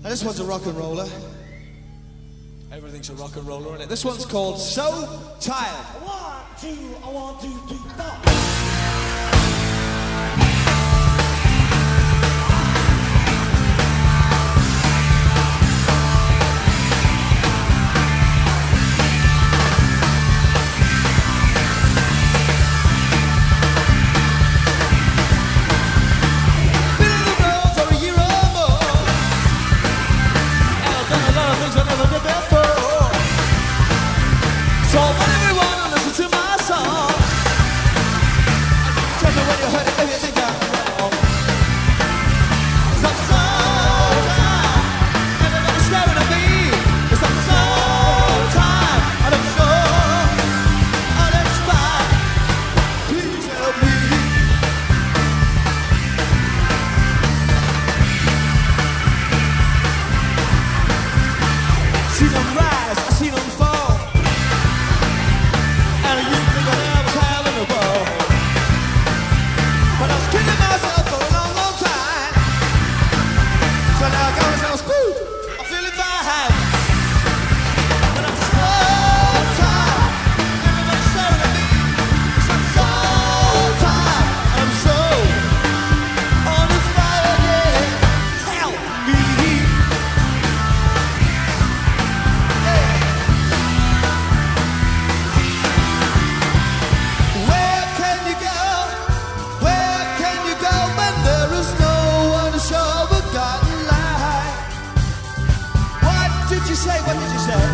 And this one's a rock and roller. Everything's a rock and roller, isn't it? This one's called So Tired. 1, 2, 1, 2, 3, 4. So when everyone listen to my song, tell me when you heard it, if you think I'm wrong. 'Cause I'm so tired, everybody's staring at me. 'Cause I'm so tired, and I'm so uninspired. Please help me. See them rise, I see them fall. But I was killing myself for a long, long time. So now I got myself screwed. I'm feeling fine. But I'm so tired. Everybody's staring at me. 'Cause I'm so tired. I'm so uninspired. Yeah. Help me. Yeah. Where can you go? Where can you go when there is no one to show a forgotten light? What did you say? What did you say?